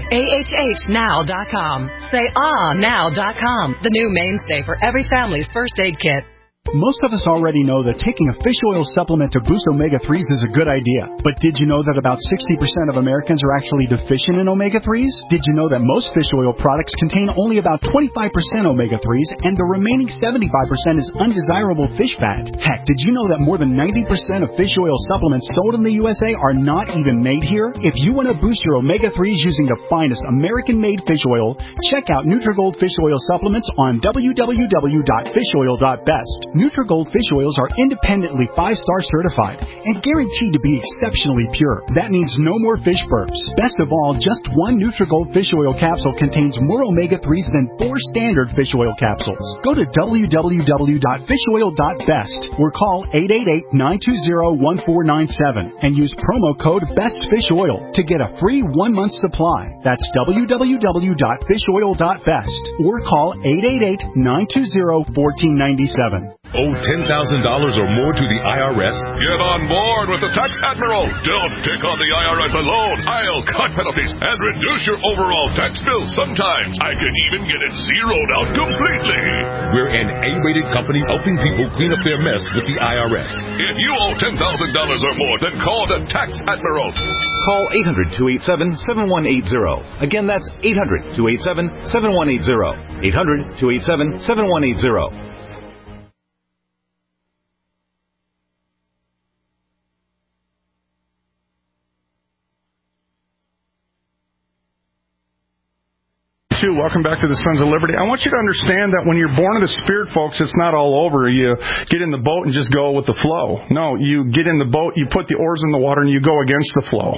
ah now dot com. say ah now dot com, the new mainstay for every family's first aid kit. Most of us already know that taking a fish oil supplement to boost omega threes is a good idea. But did you know that about sixty percent of Americans are actually deficient in omega threes? Did you know that most fish oil products contain only about twenty-five percent omega threes and the remaining seventy-five percent is undesirable fish fat? Heck, did you know that more than ninety percent of fish oil supplements sold in the U S A are not even made here? If you want to boost your omega threes using the finest American-made fish oil, check out Nutrigold Fish Oil Supplements on w w w dot fish oil dot best. Nutrigold fish oils are independently five-star certified and guaranteed to be exceptionally pure. That means no more fish burps. Best of all, just one Nutrigold fish oil capsule contains more omega threes than four standard fish oil capsules. Go to w w w dot fish oil dot best or call eight eight eight, nine two zero, one four nine seven and use promo code BESTFISHOIL to get a free one-month supply. That's w w w dot fish oil dot best or call eight eight eight, nine two zero, one four nine seven. Owe ten thousand dollars or more to the I R S? Get on board with the Tax Admiral. Don't take on the I R S alone. I'll cut penalties and reduce your overall tax bill. Sometimes I can even get it zeroed out completely. We're an A-rated company helping people clean up their mess with the I R S. If you owe ten thousand dollars or more, then call the Tax Admiral. Call eight hundred, two eight seven, seven one eight zero. Again, that's eight hundred, two eight seven, seven one eight zero. eight hundred, two eight seven, seven one eight zero. Welcome back to the Sons of Liberty. I want you to understand that when you're born of the Spirit, folks, it's not all over. You get in the boat and just go with the flow. No, you get in the boat, you put the oars in the water, and you go against the flow.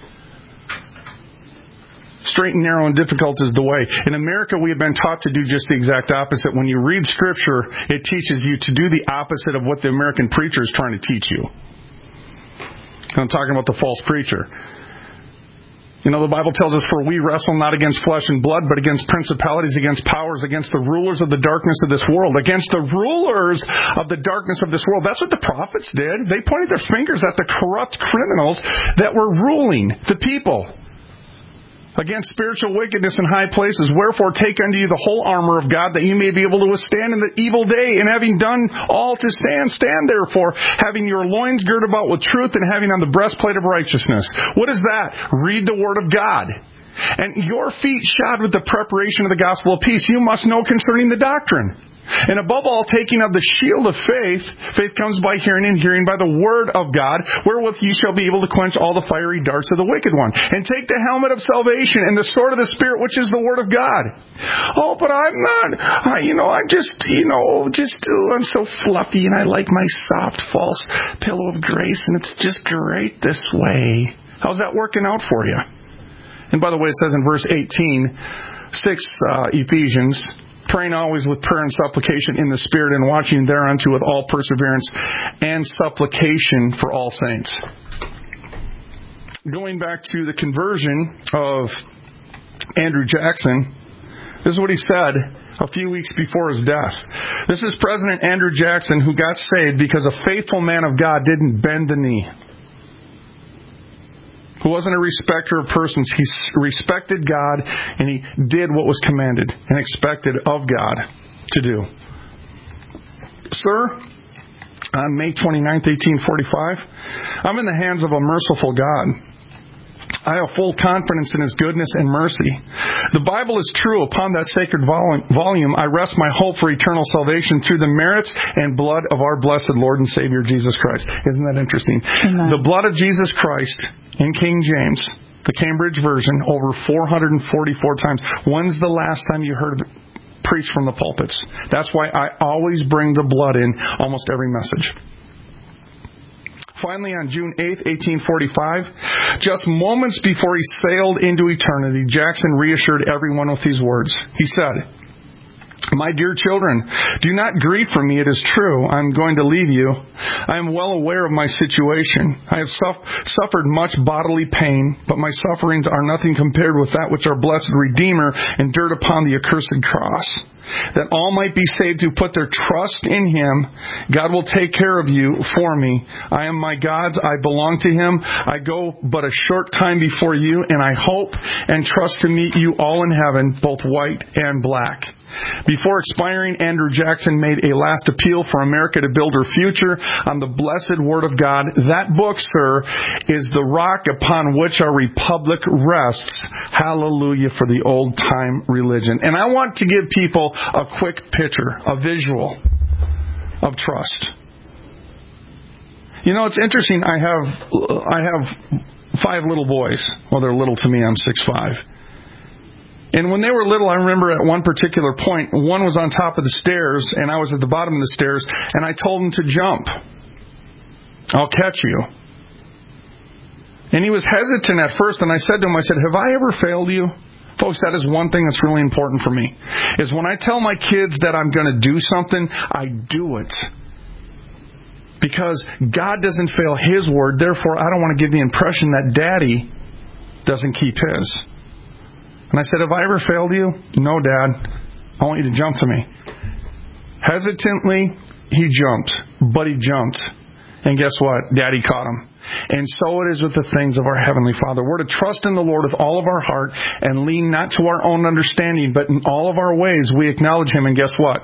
Straight and narrow and difficult is the way. In America, we have been taught to do just the exact opposite. When you read Scripture, it teaches you to do the opposite of what the American preacher is trying to teach you. I'm talking about the false preacher. You know, the Bible tells us, for we wrestle not against flesh and blood, but against principalities, against powers, against the rulers of the darkness of this world, against the rulers of the darkness of this world. That's what the prophets did. They pointed their fingers at the corrupt criminals that were ruling the people. Against spiritual wickedness in high places. Wherefore take unto you the whole armor of God, that you may be able to withstand in the evil day. And having done all to stand, stand therefore, having your loins girt about with truth, and having on the breastplate of righteousness. What is that? Read the Word of God. And your feet shod with the preparation of the gospel of peace. You must know concerning the doctrine. And above all, taking of the shield of faith. Faith comes by hearing, and hearing by the word of God, wherewith ye shall be able to quench all the fiery darts of the wicked one. And take the helmet of salvation and the sword of the Spirit, which is the word of God. Oh, but I'm not, I, you know, I'm just, you know, just, oh, I'm so fluffy, and I like my soft, false pillow of grace, and it's just great this way. How's that working out for you? And by the way, it says in verse eighteen, six, uh, Ephesians, praying always with prayer and supplication in the Spirit, and watching thereunto with all perseverance and supplication for all saints. Going back to the conversion of Andrew Jackson, this is what he said a few weeks before his death. This is President Andrew Jackson, who got saved because a faithful man of God didn't bend the knee. Who wasn't a respecter of persons. He respected God, and he did what was commanded and expected of God to do. Sir, on May twenty-ninth, eighteen forty-five, I'm in the hands of a merciful God. I have full confidence in His goodness and mercy. The Bible is true. Upon that sacred volume, I rest my hope for eternal salvation through the merits and blood of our blessed Lord and Savior, Jesus Christ. Isn't that interesting? Amen. The blood of Jesus Christ in King James, the Cambridge version, over four hundred forty-four times. When's the last time you heard it preached from the pulpits? That's why I always bring the blood in almost every message. Finally, on June eighth, eighteen forty-five, just moments before he sailed into eternity, Jackson reassured everyone with these words. He said, "My dear children, do not grieve for me. It is true. I am going to leave you. I am well aware of my situation. I have suff- suffered much bodily pain, but my sufferings are nothing compared with that which our blessed Redeemer endured upon the accursed cross. That all might be saved who put their trust in Him. God will take care of you for me. I am my God's. I belong to Him. I go but a short time before you, and I hope and trust to meet you all in heaven, both white and black." Before expiring, Andrew Jackson made a last appeal for America to build her future on the blessed Word of God. That book, sir, is the rock upon which our republic rests. Hallelujah for the old-time religion. And I want to give people a quick picture, a visual of trust. You know, it's interesting. I have I have five little boys. Well, they're little to me. I'm six foot five. And when they were little, I remember at one particular point, one was on top of the stairs, and I was at the bottom of the stairs, and I told him to jump. I'll catch you. And he was hesitant at first, and I said to him, I said, "Have I ever failed you?" Folks, that is one thing that's really important for me, is when I tell my kids that I'm going to do something, I do it. Because God doesn't fail His word, therefore I don't want to give the impression that Daddy doesn't keep His. And I said, "Have I ever failed you?" "No, Dad. I want you to jump to me." Hesitantly, he jumped. But he jumped. And guess what? Daddy caught him. And so it is with the things of our Heavenly Father. We're to trust in the Lord with all of our heart and lean not to our own understanding, but in all of our ways we acknowledge Him. And guess what?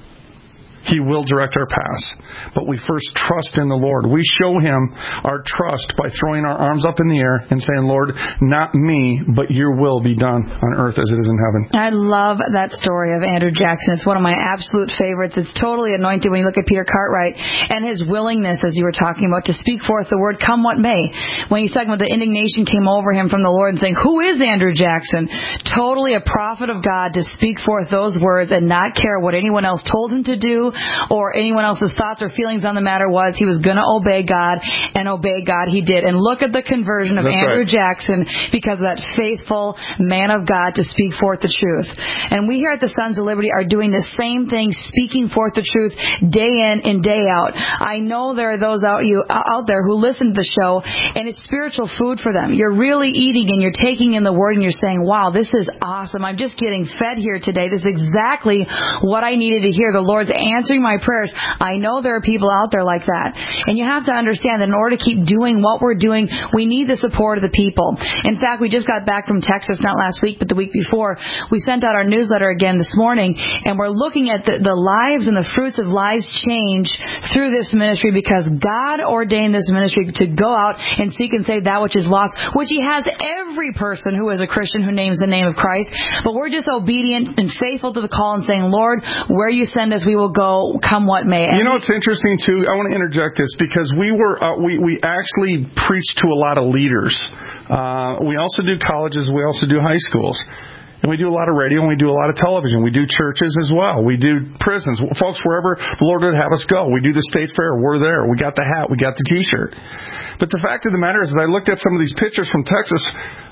He will direct our paths. But we first trust in the Lord. We show Him our trust by throwing our arms up in the air and saying, "Lord, not me, but your will be done on earth as it is in heaven." I love that story of Andrew Jackson. It's one of my absolute favorites. It's totally anointed when you look at Peter Cartwright and his willingness, as you were talking about, to speak forth the word, come what may. When he's talking about the indignation came over him from the Lord and saying, "Who is Andrew Jackson?" Totally a prophet of God to speak forth those words and not care what anyone else told him to do or anyone else's thoughts or feelings on the matter. Was he was going to obey God, and obey God he did. And look at the conversion of That's Andrew right. Jackson because of that faithful man of God to speak forth the truth. And we here at the Sons of Liberty are doing the same thing, speaking forth the truth day in and day out. I know there are those out you out there who listen to the show, and it's spiritual food for them. You're really eating and you're taking in the Word and you're saying, "Wow, this is awesome. I'm just getting fed here today. This is exactly what I needed to hear. The Lord's answering my prayers." I know there are people out there like that. And you have to understand that in order to keep doing what we're doing, we need the support of the people. In fact, we just got back from Texas, not last week, but the week before. We sent out our newsletter again this morning, and we're looking at the, the lives and the fruits of lives change through this ministry because God ordained this ministry to go out and seek and save that which is lost, which He has every person who is a Christian who names the name of Christ. But we're just obedient and faithful to the call and saying, "Lord, where you send us, we will go, come what may." And you know, it's interesting too. I want to interject this because we were uh, we we actually preach to a lot of leaders. Uh, we also do colleges. We also do high schools. And we do a lot of radio and we do a lot of television. We do churches as well. We do prisons. Folks, wherever the Lord would have us go. We do the state fair. We're there. We got the hat. We got the T-shirt. But the fact of the matter is, as I looked at some of these pictures from Texas,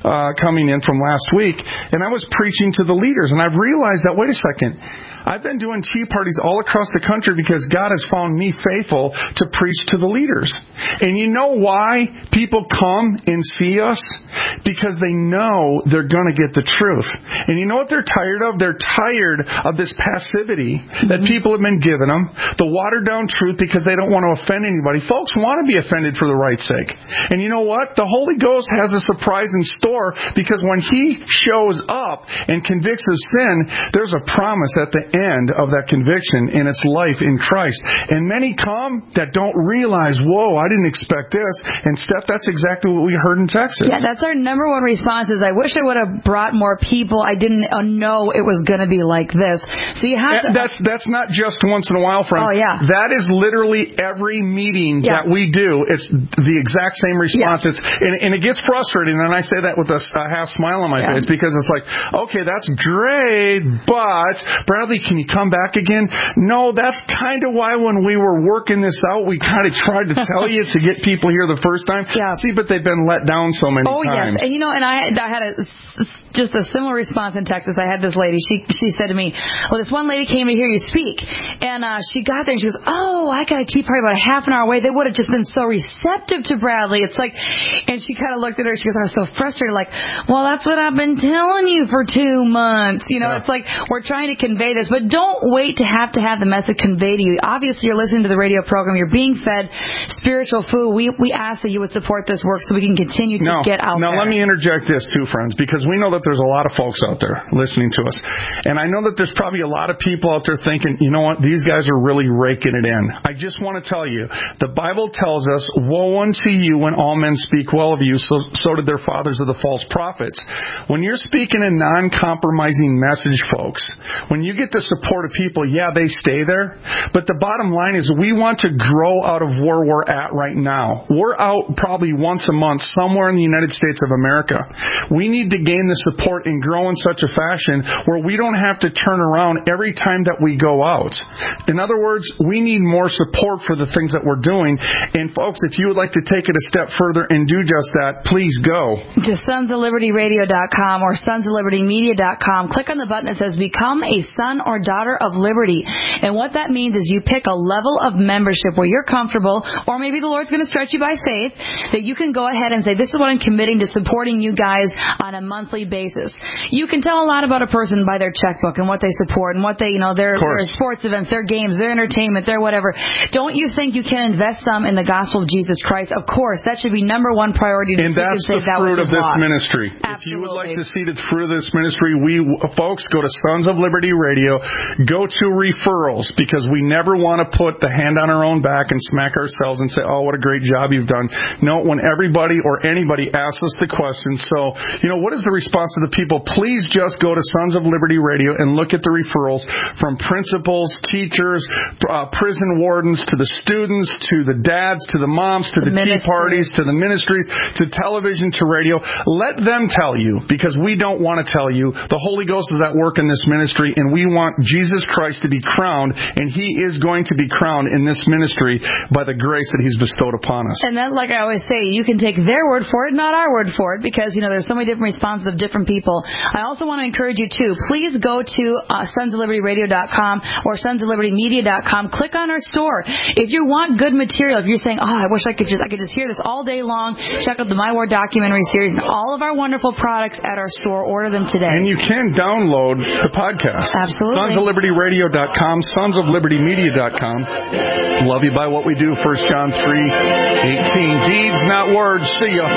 uh, coming in from last week, and I was preaching to the leaders, and I've realized that, wait a second, I've been doing tea parties all across the country because God has found me faithful to preach to the leaders. And you know why people come and see us? Because they know they're going to get the truth. And you know what they're tired of? They're tired of this passivity that people have been giving them, the watered-down truth because they don't want to offend anybody. Folks want to be offended for the right sake. And you know what? The Holy Ghost has a surprise in store because when He shows up and convicts of sin, there's a promise at the end of that conviction in its life in Christ. And many come that don't realize, whoa, I didn't expect this. And Steph, that's exactly what we heard in Texas. Yeah, that's our number one response is, I wish I would have brought more people. I didn't know it was going to be like this. So you have to... That's, that's not just once in a while, friend. Oh, yeah. That is literally every meeting yeah. that we do. It's the exact same response. Yeah. It's and, and it gets frustrating, and I say that with a, a half smile on my yeah. face because it's like, okay, that's great, but Bradley, can you come back again? No, that's kind of why when we were working this out, we kind of tried to tell you to get people here the first time. Yeah. See, but they've been let down so many oh, times. Oh, yes. And, you know, and I, I had a... just a similar response in Texas. I had this lady. She she said to me, well, this one lady came to hear you speak. And uh, she got there and she goes, oh, I got a tea party about a half an hour away. They would have just been so receptive to Bradley. It's like, and she kind of looked at her. She goes, I was so frustrated. Like, well, that's what I've been telling you for two months. You know, yeah. It's like we're trying to convey this. But don't wait to have to have the message conveyed to you. Obviously, you're listening to the radio program. You're being fed spiritual food. We, we ask that you would support this work so we can continue to no, get out now, there. Now, let me interject this too, friends, because we know that there's a lot of folks out there listening to us. And I know that there's probably a lot of people out there thinking, you know what, these guys are really raking it in. I just want to tell you, the Bible tells us, woe unto you when all men speak well of you, so, so did their fathers of the false prophets. When you're speaking a non-compromising message, folks, when you get the support of people, yeah, they stay there. But the bottom line is we want to grow out of where we're at right now. We're out probably once a month somewhere in the United States of America. We need to gain the support and grow in such a fashion where we don't have to turn around every time that we go out. In other words, we need more support for the things that we're doing. And folks, if you would like to take it a step further and do just that, please go to sons of liberty radio dot com or sons of liberty media dot com. Click on the button that says Become a Son or Daughter of Liberty. And what that means is you pick a level of membership where you're comfortable, or maybe the Lord's going to stretch you by faith, that you can go ahead and say, this is what I'm committing to supporting you guys on a monthly basis. You can tell a lot about a person by their checkbook and what they support and what they, you know, their, their sports events, their games, their entertainment, their whatever. Don't you think you can invest some in the gospel of Jesus Christ? Of course, that should be number one priority. To and that's the that fruit of this lost. ministry. Absolutely. If you would like to see the fruit of this ministry, we, folks, go to Sons of Liberty Radio. Go to referrals, because we never want to put the hand on our own back and smack ourselves and say, oh, what a great job you've done. No, when everybody or anybody asks us the question, so, you know, what is the response of the people? Please just go to Sons of Liberty Radio and look at the referrals from principals, teachers, uh, prison wardens, to the students, to the dads, to the moms, to the, the tea parties, to the ministries, to television, to radio. Let them tell you, because we don't want to tell you. The Holy Ghost is at work in this ministry, and we want Jesus Christ to be crowned, and He is going to be crowned in this ministry by the grace that He's bestowed upon us. And then, like I always say, you can take their word for it, not our word for it, because, you know, there's so many different responses of different people. I also want to encourage you, too, please go to uh, sons of liberty radio dot com or sons of liberty media dot com. Click on our store. If you want good material, if you're saying, oh, I wish I could just I could just hear this all day long, check out the My War documentary series and all of our wonderful products at our store. Order them today. And you can download the podcast. Absolutely. sons of liberty radio dot com, sons of liberty media dot com. Love you by what we do. First John three eighteen. Deeds, not words. See ya.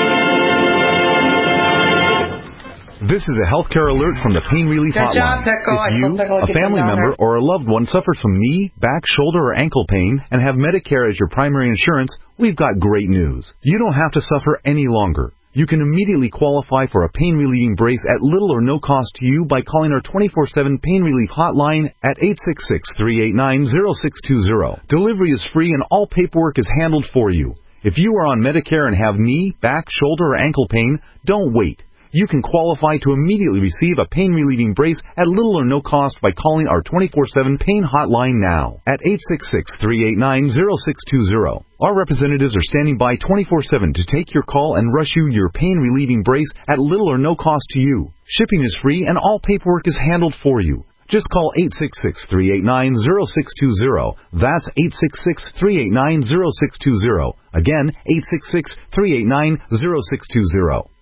This is a healthcare alert from the Pain Relief Good Hotline. Job, if you, a family member, or a loved one suffers from knee, back, shoulder, or ankle pain and have Medicare as your primary insurance, we've got great news. You don't have to suffer any longer. You can immediately qualify for a pain-relieving brace at little or no cost to you by calling our twenty-four seven Pain Relief Hotline at eight six six, three eight nine, zero six two zero. Delivery is free and all paperwork is handled for you. If you are on Medicare and have knee, back, shoulder, or ankle pain, don't wait. You can qualify to immediately receive a pain-relieving brace at little or no cost by calling our twenty-four seven pain hotline now at eight six six, three eight nine, zero six two zero. Our representatives are standing by twenty-four seven to take your call and rush you your pain-relieving brace at little or no cost to you. Shipping is free and all paperwork is handled for you. Just call eight six six, three eight nine, zero six two zero. That's eight six six, three eight nine, zero six two zero. Again, eight six six, three eight nine, zero six two zero.